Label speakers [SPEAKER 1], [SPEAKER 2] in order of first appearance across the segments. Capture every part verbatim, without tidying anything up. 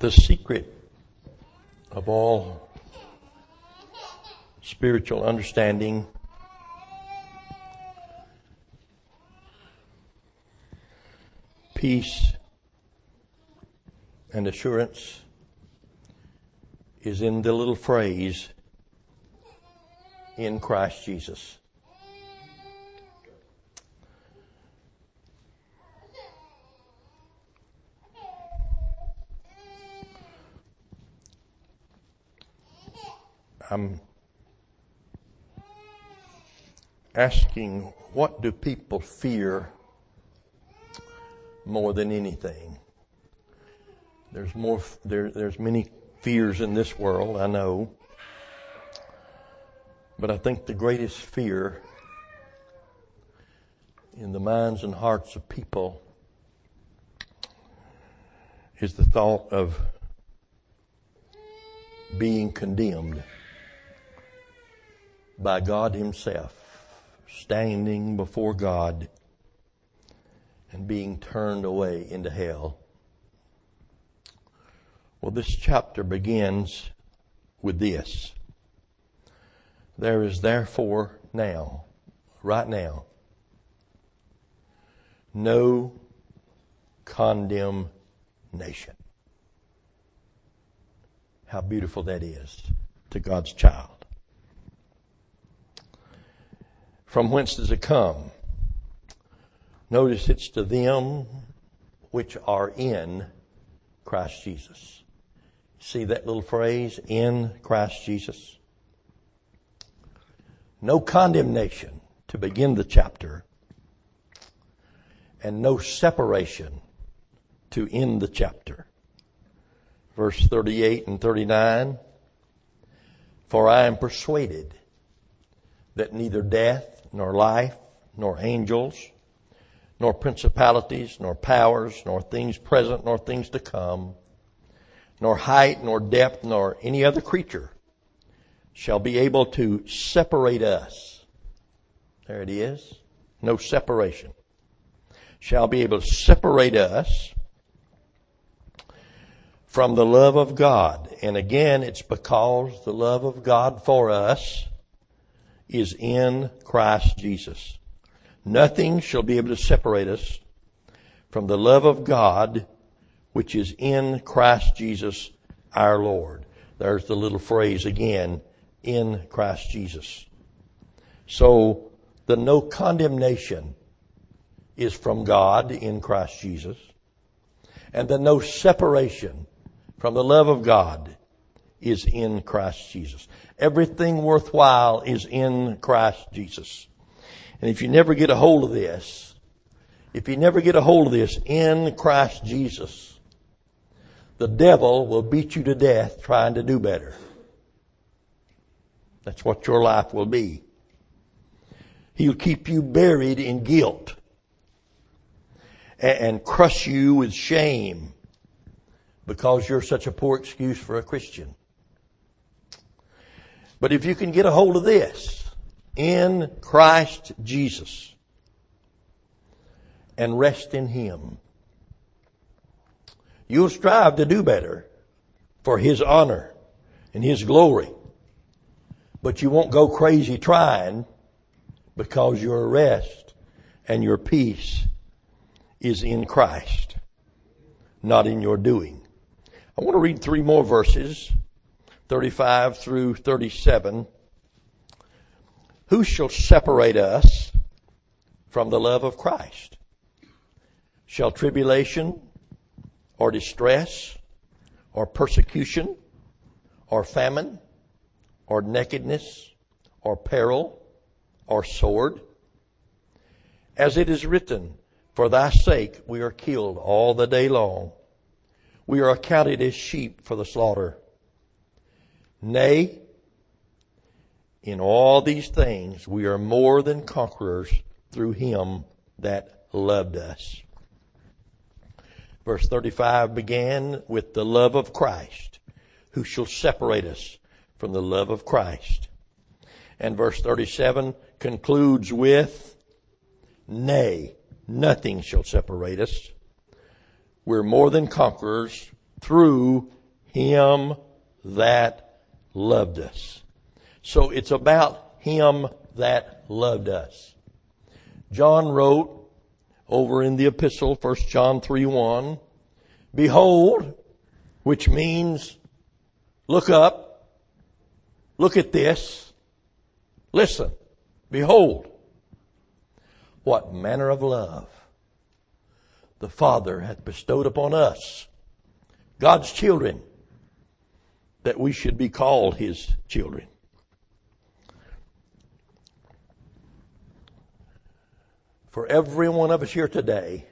[SPEAKER 1] The secret of all spiritual understanding peace and assurance is in the little phrase, in Christ Jesus. I'm asking, what do people fear more than anything? There's more. There, there's many fears in this world, I know. But I think the greatest fear in the minds and hearts of people is the thought of being condemned by God Himself, standing before God and being turned away into hell. Well, this chapter begins with this. There is therefore now, right now, no condemnation. How beautiful that is to God's child. From whence does it come? Notice it's to them which are in Christ Jesus. See that little phrase, in Christ Jesus? No condemnation to begin the chapter, and no separation to end the chapter. Verse thirty-eight and thirty-nine, for I am persuaded that neither death, nor life, nor angels, nor principalities, nor powers, nor things present, nor things to come, nor height, nor depth, nor any other creature shall be able to separate us. There it is. No separation. Shall be able to separate us from the love of God. And again, it's because the love of God for us is in Christ Jesus. Nothing shall be able to separate us from the love of God which is in Christ Jesus our Lord. There's the little phrase again, in Christ Jesus. So the no condemnation is from God in Christ Jesus. And the no separation from the love of God is in Christ Jesus. Everything worthwhile is in Christ Jesus. And if you never get a hold of this, if you never get a hold of this, in Christ Jesus, the devil will beat you to death trying to do better. That's what your life will be. He'll keep you buried in guilt and crush you with shame because you're such a poor excuse for a Christian. But if you can get a hold of this, in Christ Jesus, and rest in Him, you'll strive to do better for His honor and His glory. But you won't go crazy trying, because your rest and your peace is in Christ, not in your doing. I want to read three more verses, thirty-five through thirty-seven. Who shall separate us from the love of Christ? Shall tribulation, or distress, or persecution, or famine, or nakedness, or peril, or sword? As it is written, for thy sake we are killed all the day long. We are accounted as sheep for the slaughter. Nay, in all these things we are more than conquerors through Him that loved us. Verse thirty-five began with the love of Christ. Who shall separate us from the love of Christ? And verse thirty-seven concludes with, nay, nothing shall separate us. We're more than conquerors through him that loved us. So it's about him that loved us. John wrote over in the epistle, First John three one, behold, which means look up, look at this, listen, behold, what manner of love the Father hath bestowed upon us, God's children, that we should be called His children. For every one of us here today,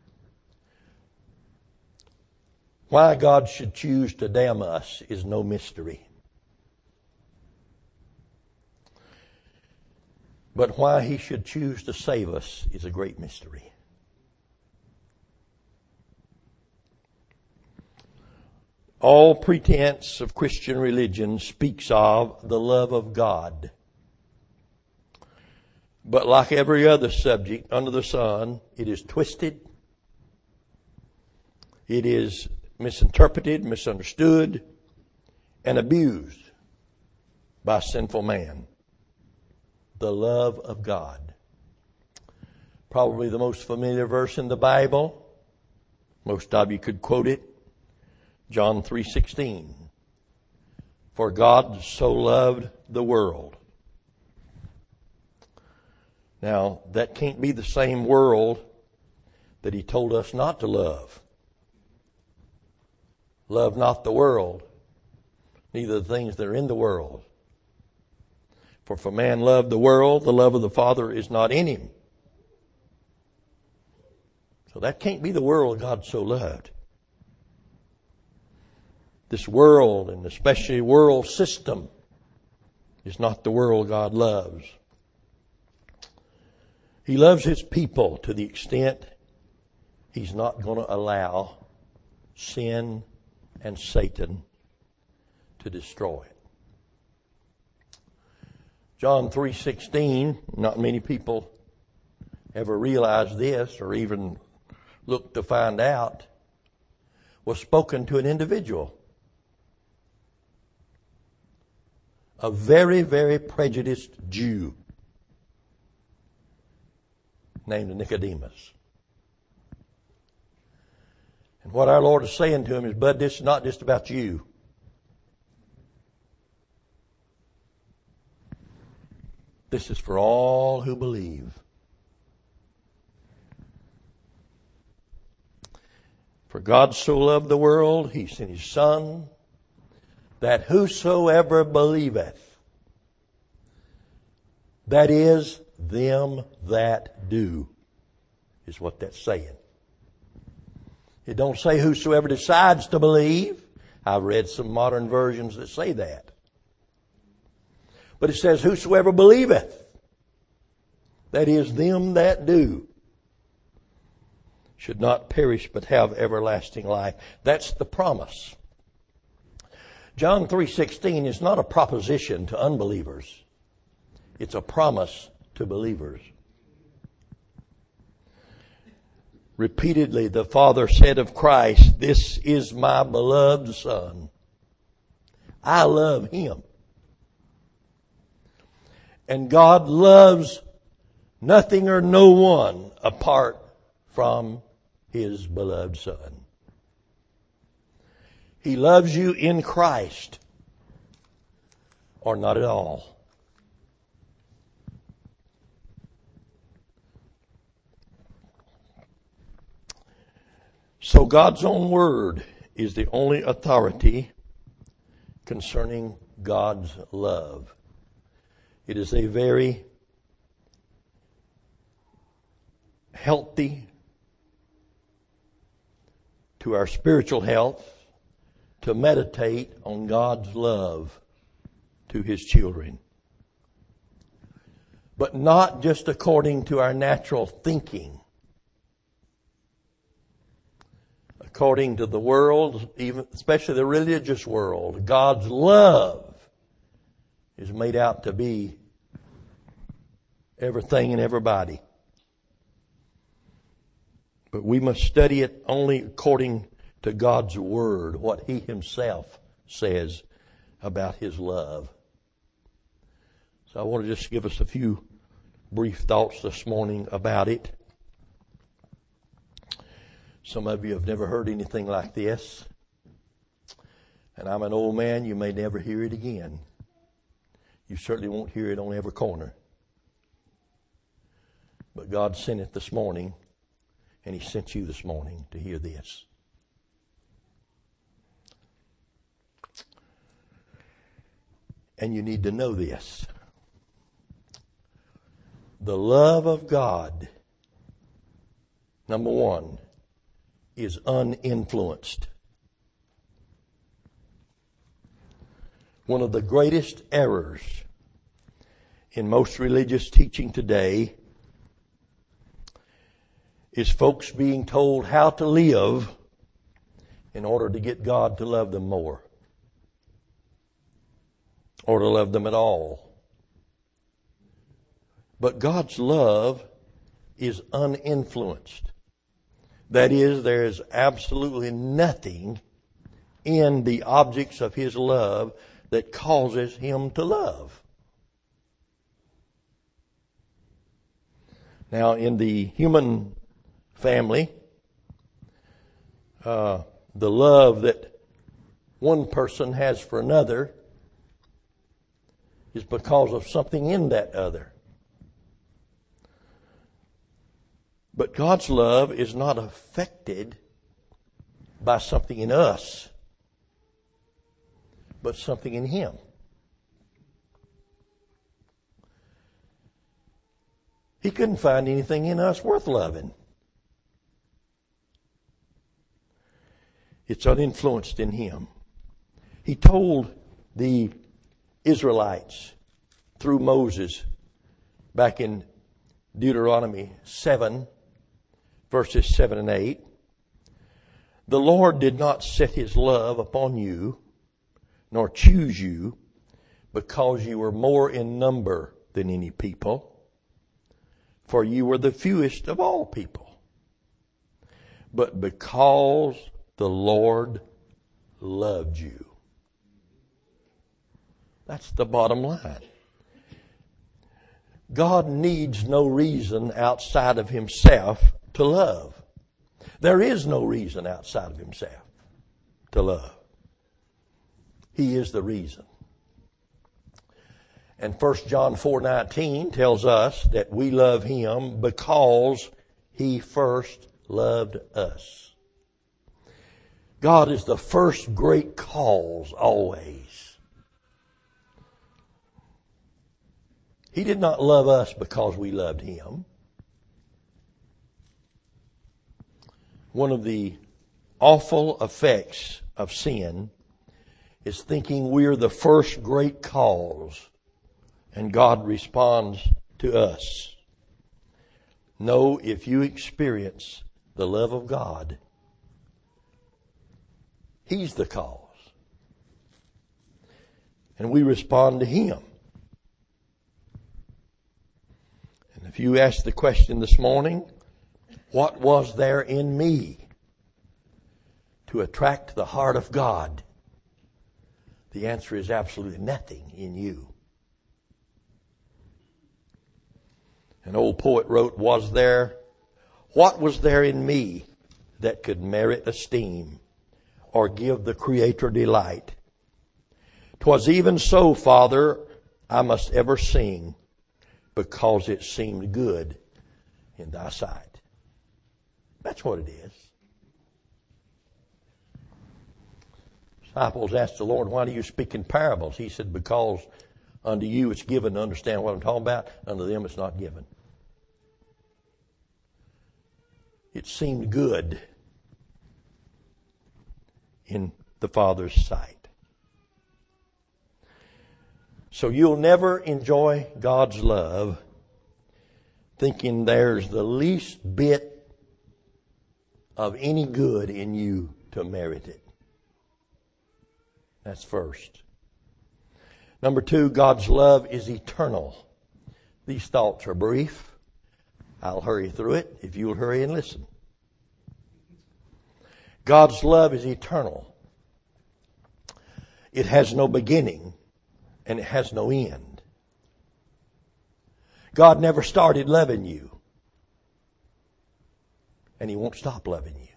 [SPEAKER 1] why God should choose to damn us is no mystery. But why He should choose to save us is a great mystery. All pretense of Christian religion speaks of the love of God. But like every other subject under the sun, it is twisted, it is misinterpreted, misunderstood, and abused by sinful man. The love of God. Probably the most familiar verse in the Bible. Most of you could quote it. John three sixteen. For God so loved the world. Now, that can't be the same world that He told us not to love. Love not the world, neither the things that are in the world. For if a man love the world, the love of the Father is not in him. So that can't be the world God so loved. This world, and especially world system, is not the world God loves. He loves His people to the extent He's not going to allow sin and Satan to destroy it. John three sixteen, not many people ever realize this or even look to find out, was spoken to an individual. A very, very prejudiced Jew named Nicodemus. And what our Lord is saying to him is, bud, this is not just about you. This is for all who believe. For God so loved the world, He sent His Son, that whosoever believeth, that is, them that do, is what that's saying. It don't say whosoever decides to believe. I've read some modern versions that say that. But it says whosoever believeth, that is, them that do, should not perish but have everlasting life. That's the promise. John three sixteen is not a proposition to unbelievers. It's a promise to believers. Repeatedly, the Father said of Christ, this is my beloved Son. I love Him. And God loves nothing or no one apart from His beloved Son. He loves you in Christ, or not at all. So God's own word is the only authority concerning God's love. It is a very healthy to our spiritual health to meditate on God's love to His children. But not just according to our natural thinking. According to the world, even especially the religious world, God's love is made out to be everything and everybody. But we must study it only according to God's Word, what He Himself says about His love. So I want to just give us a few brief thoughts this morning about it. Some of you have never heard anything like this. And I'm an old man, you may never hear it again. You certainly won't hear it on every corner. But God sent it this morning, and He sent you this morning to hear this. And you need to know this. The love of God, number one, is uninfluenced. One of the greatest errors in most religious teaching today is folks being told how to live in order to get God to love them more, or to love them at all. But God's love is uninfluenced. That is, there is absolutely nothing in the objects of His love that causes Him to love. Now, in the human family, uh, the love that one person has for another is because of something in that other. But God's love is not affected by something in us, but something in Him. He couldn't find anything in us worth loving. It's uninfluenced in Him. He told the Israelites through Moses back in Deuteronomy seven, verses seven and eight, the Lord did not set His love upon you, nor choose you, because you were more in number than any people, for you were the fewest of all people, but because the Lord loved you. That's the bottom line. God needs no reason outside of Himself to love. There is no reason outside of Himself to love. He is the reason. And First John four nineteen tells us that we love Him because He first loved us. God is the first great cause always. He did not love us because we loved Him. One of the awful effects of sin is thinking we're the first great cause and God responds to us. No, if you experience the love of God, He's the cause. And we respond to Him. And if you ask the question this morning, what was there in me to attract the heart of God? The answer is absolutely nothing in you. An old poet wrote, was there, what was there in me that could merit esteem or give the Creator delight? 'Twas even so, Father, I must ever sing, because it seemed good in Thy sight. That's what it is. Disciples asked the Lord, why do you speak in parables? He said, because unto you it's given to understand what I'm talking about. Unto them it's not given. It seemed good in the Father's sight. So you'll never enjoy God's love thinking there's the least bit of any good in you to merit it. That's first. Number two, God's love is eternal. These thoughts are brief. I'll hurry through it if you'll hurry and listen. God's love is eternal. It has no beginning and it has no end. God never started loving you, and He won't stop loving you.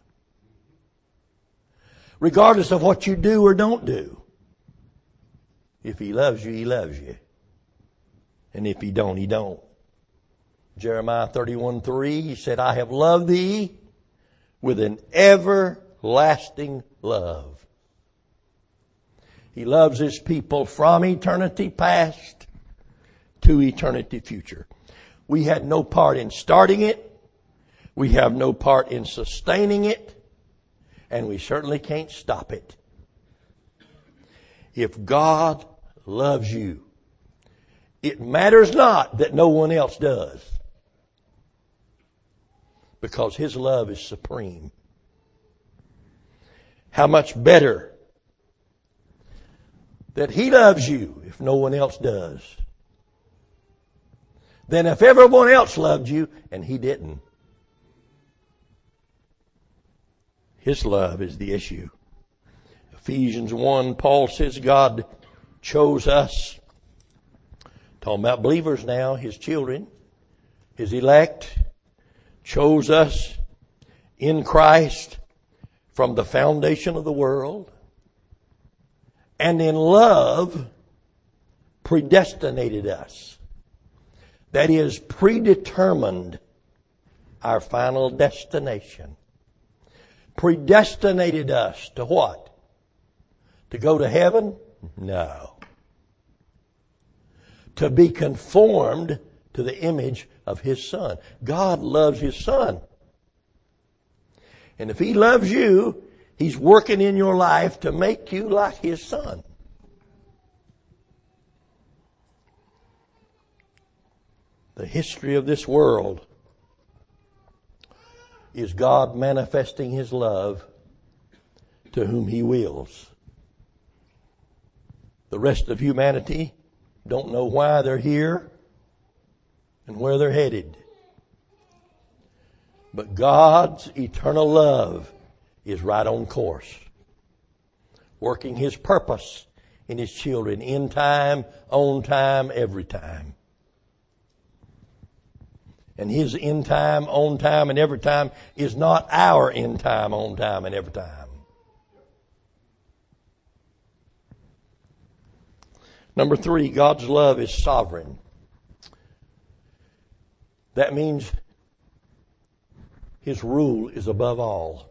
[SPEAKER 1] Regardless of what you do or don't do. If He loves you, He loves you. And if He don't, He don't. Jeremiah thirty-one three, He said, I have loved thee with an everlasting love. He loves His people from eternity past to eternity future. We had no part in starting it. We have no part in sustaining it. And we certainly can't stop it. If God loves you, it matters not that no one else does. Because His love is supreme. How much better that He loves you if no one else does than if everyone else loved you and He didn't. His love is the issue. Ephesians one, Paul says God chose us. Talking about believers now, His children, His elect, chose us in Christ from the foundation of the world, and in love predestinated us. That is, predetermined our final destination. Predestinated us to what? To go to heaven? No. To be conformed to the image of His Son. God loves His Son. And if He loves you, He's working in your life to make you like His Son. The history of this world is God manifesting His love to whom He wills. The rest of humanity don't know why they're here and where they're headed. But God's eternal love is right on course, working His purpose in His children in time, on time, every time. And His in time, on time, and every time is not our in time, on time, and every time. Number three, God's love is sovereign. That means His rule is above all.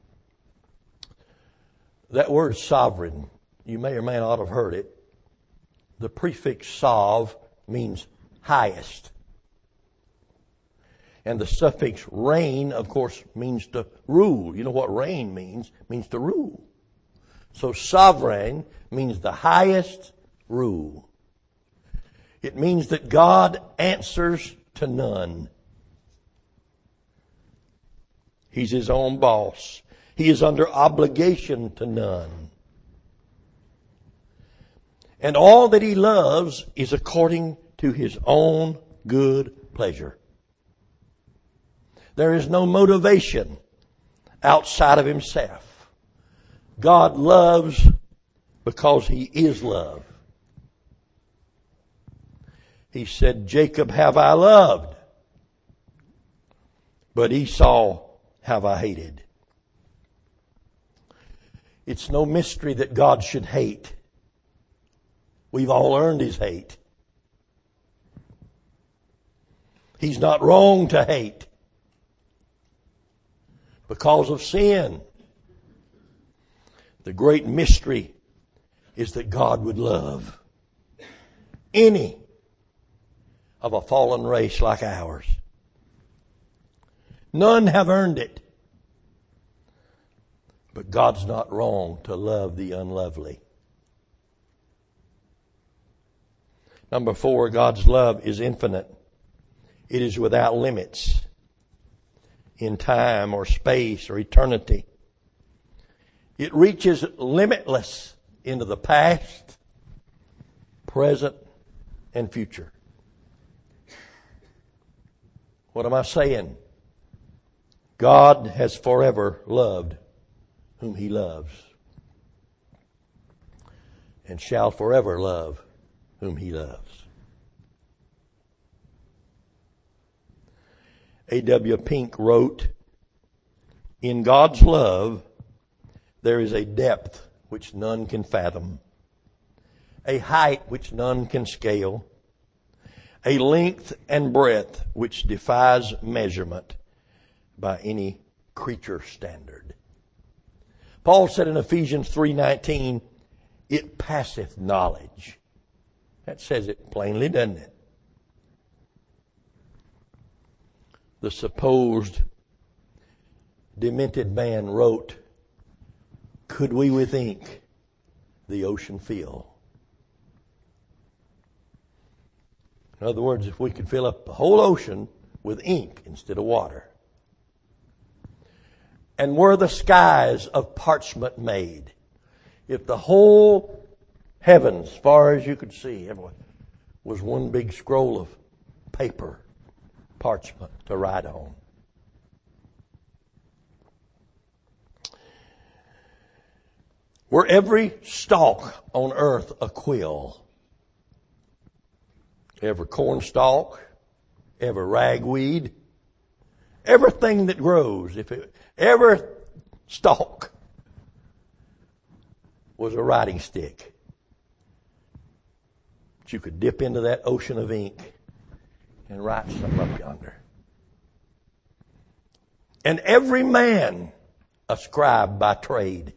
[SPEAKER 1] That word sovereign, you may or may not have heard it. The prefix sov means highest. And the suffix reign, of course, means to rule. You know what reign means? It means to rule. So sovereign means the highest rule. It means that God answers to none. He's His own boss. He is under obligation to none. And all that He loves is according to His own good pleasure. There is no motivation outside of Himself. God loves because He is love. He said, Jacob have I loved, but Esau have I hated. It's no mystery that God should hate. We've all earned His hate. He's not wrong to hate because of sin. The great mystery is that God would love any of a fallen race like ours. None have earned it. But God's not wrong to love the unlovely. Number four, God's love is infinite. It is without limits in time or space or eternity. It reaches limitless into the past, present, and future. What am I saying? God has forever loved whom he loves, and shall forever love whom he loves. A W Pink wrote, "In God's love, there is a depth which none can fathom, a height which none can scale, a length and breadth which defies measurement by any creature standard." Paul said in Ephesians three nineteen, "It passeth knowledge." That says it plainly, doesn't it? The supposed demented man wrote, "Could we with ink the ocean fill?" In other words, if we could fill up the whole ocean with ink instead of water. And were the skies of parchment made, if the whole heavens, as far as you could see, was one big scroll of paper, parchment to write on. Were every stalk on earth a quill, every corn stalk, every ragweed, everything that grows, if it, every stalk was a writing stick that you could dip into that ocean of ink and write something up yonder. And every man a scribe by trade.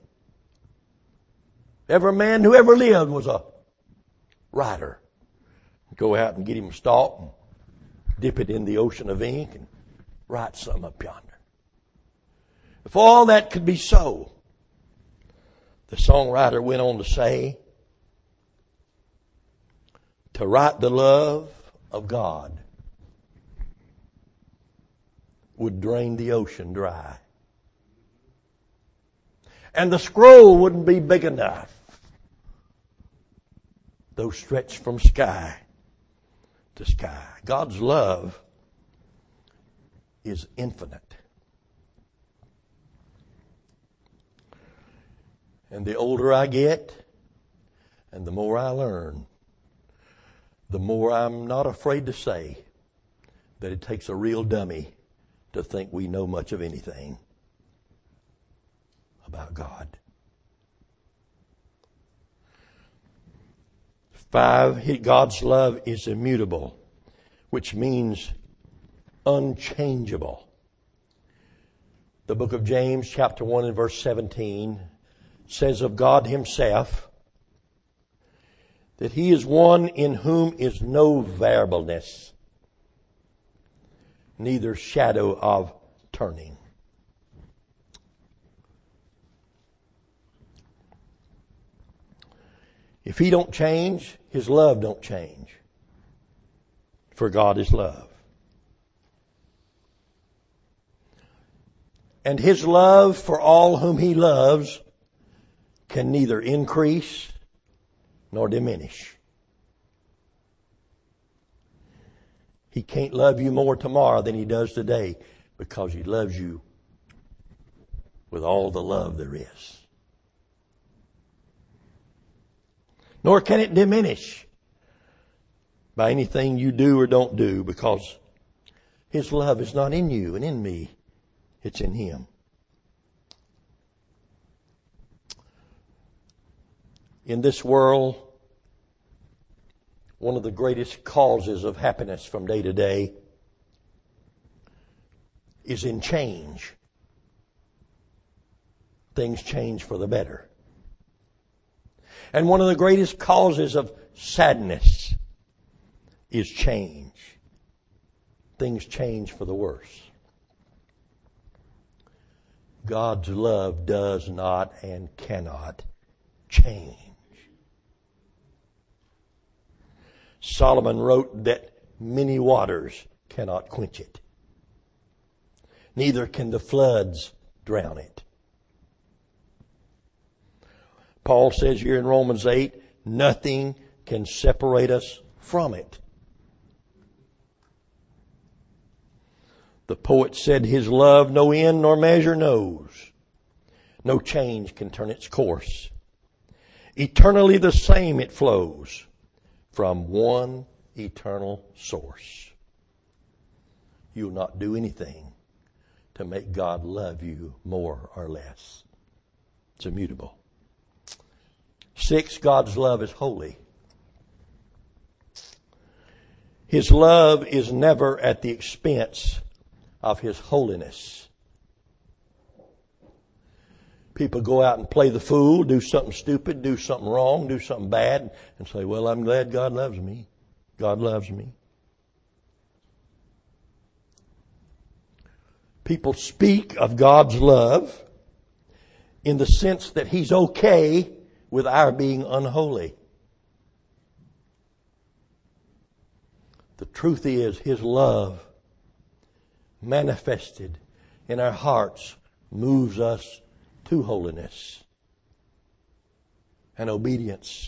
[SPEAKER 1] Every man who ever lived was a writer. Go out and get him a stalk and dip it in the ocean of ink and write something up yonder. If all that could be so, the songwriter went on to say, to write the love of God would drain the ocean dry. And the scroll wouldn't be big enough, though stretched from sky to sky. God's love is infinite. And the older I get, and the more I learn, the more I'm not afraid to say that it takes a real dummy to think we know much of anything about God. Five, God's love is immutable, which means unchangeable. The book of James, chapter one and verse seventeen, says of God himself that he is one in whom is no variableness, neither shadow of turning. If he don't change, his love don't change. For God is love. And his love for all whom he loves can neither increase nor diminish. He can't love you more tomorrow than he does today because he loves you with all the love there is. Nor can it diminish by anything you do or don't do, because his love is not in you and in me. It's in him. In this world, one of the greatest causes of happiness from day to day is in change. Things change for the better. And one of the greatest causes of sadness is change. Things change for the worse. God's love does not and cannot change. Solomon wrote that many waters cannot quench it. Neither can the floods drown it. Paul says here in Romans eight, nothing can separate us from it. The poet said his love no end nor measure knows. No change can turn its course. Eternally the same it flows from one eternal source. You'll not do anything to make God love you more or less. It's immutable. Six, God's love is holy. His love is never at the expense of His holiness. People go out and play the fool, do something stupid, do something wrong, do something bad, and say, well, I'm glad God loves me. God loves me. People speak of God's love in the sense that He's okay with our being unholy. The truth is, His love manifested in our hearts moves us to holiness and obedience.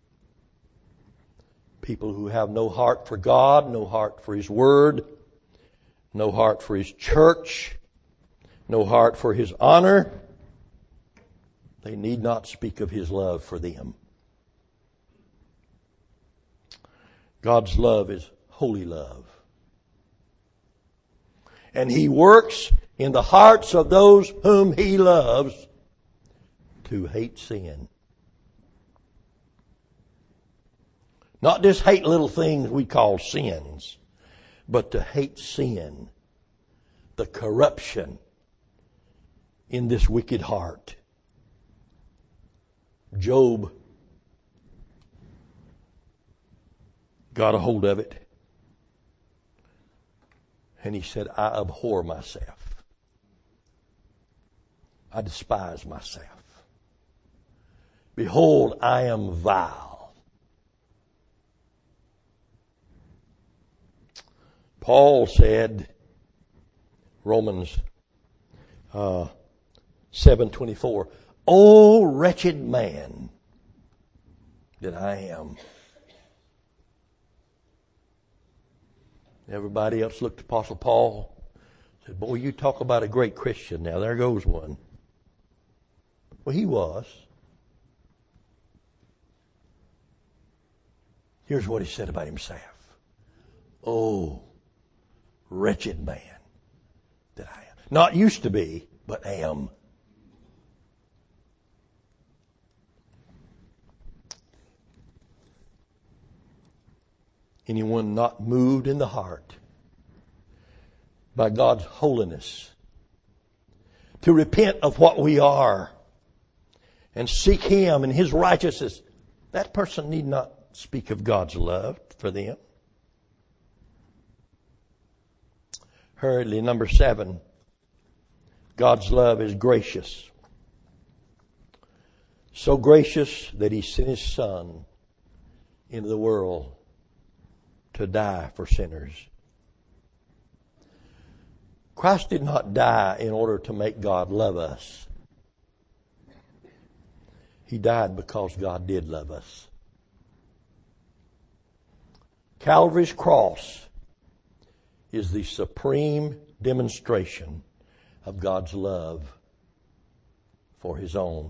[SPEAKER 1] People who have no heart for God, no heart for His Word, no heart for His church, no heart for His honor, they need not speak of His love for them. God's love is holy love. And He works in the hearts of those whom He loves to hate sin. Not just hate little things we call sins, but to hate sin, the corruption in this wicked heart. Job got a hold of it, and he said, I abhor myself. I despise myself. Behold, I am vile. Paul said, Romans uh, seven twenty-four, O wretched man that I am. Everybody else looked at Apostle Paul, said, boy, you talk about a great Christian. Now there goes one. Well, he was. Here's what he said about himself. Oh, wretched man that I am. Not used to be, but am. Anyone not moved in the heart by God's holiness to repent of what we are and seek Him and His righteousness, that person need not speak of God's love for them. Hurriedly, number seven, God's love is gracious. So gracious that He sent His Son into the world to die for sinners. Christ did not die in order to make God love us. He died because God did love us. Calvary's cross is the supreme demonstration of God's love for His own.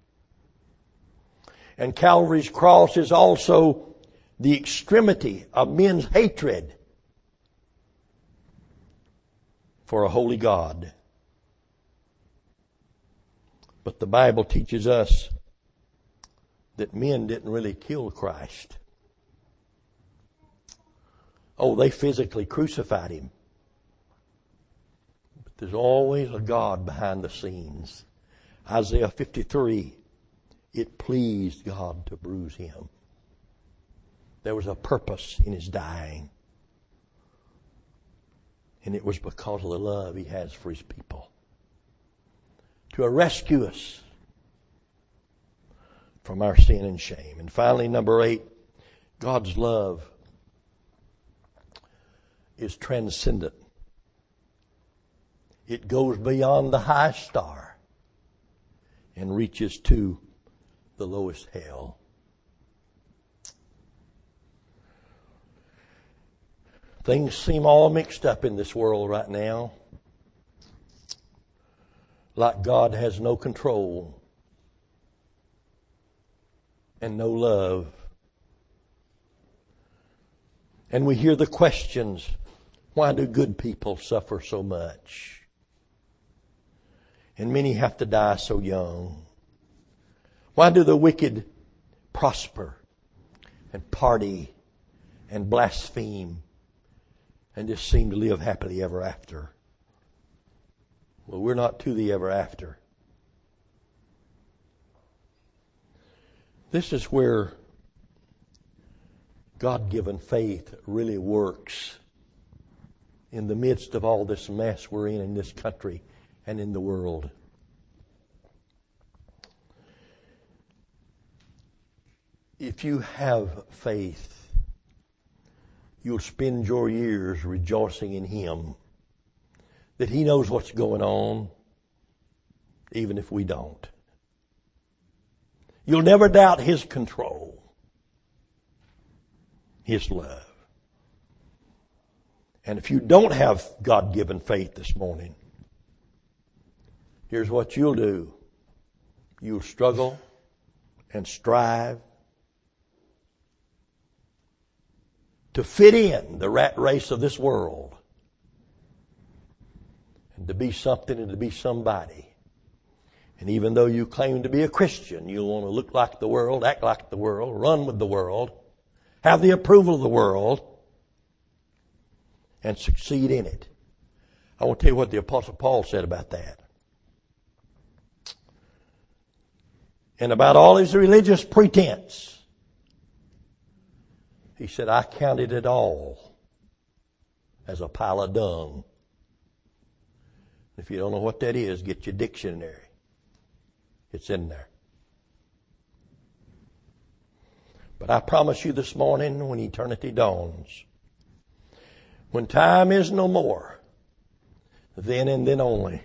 [SPEAKER 1] And Calvary's cross is also the extremity of men's hatred for a holy God. But the Bible teaches us that men didn't really kill Christ. Oh, they physically crucified Him. But there's always a God behind the scenes. Isaiah fifty-three, it pleased God to bruise Him. There was a purpose in His dying. And it was because of the love He has for His people. To rescue us from our sin and shame. And finally, number eight, God's love is transcendent. It goes beyond the high star and reaches to the lowest hell. Things seem all mixed up in this world right now. like God has no control and no love. And we hear the questions, why do good people suffer so much? And many have to die so young. Why do the wicked prosper and party and blaspheme and just seem to live happily ever after? Well, we're not to the ever after. This is where God-given faith really works in the midst of all this mess we're in in this country and in the world. If you have faith, you'll spend your years rejoicing in Him, that He knows what's going on, even if we don't. You'll never doubt His control, His love. And if you don't have God-given faith this morning, here's what you'll do. You'll struggle and strive to fit in the rat race of this world and to be something and to be somebody. And even though you claim to be a Christian, you'll want to look like the world, act like the world, run with the world, have the approval of the world, and succeed in it. I want to tell you what the Apostle Paul said about that. And about all his religious pretense, he said, I counted it all as a pile of dung. If you don't know what that is, get your dictionary. It's in there. But I promise you this morning, when eternity dawns, when time is no more, then and then only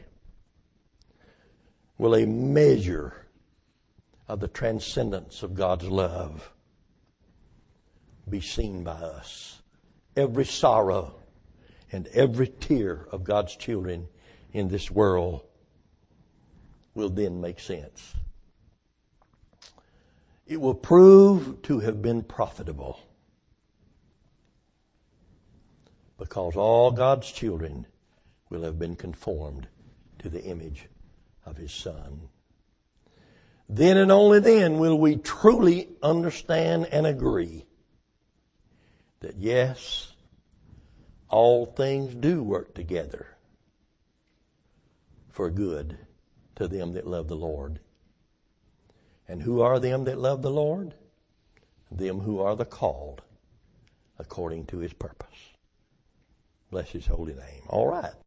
[SPEAKER 1] will a measure of the transcendence of God's love be seen by us. Every sorrow and every tear of God's children in this world will then make sense. It will prove to have been profitable, because all God's children will have been conformed to the image of His Son. Then and only then will we truly understand and agree that yes, all things do work together for good to them that love the Lord. And who are them that love the Lord? Them who are the called according to His purpose. Bless His holy name. All right.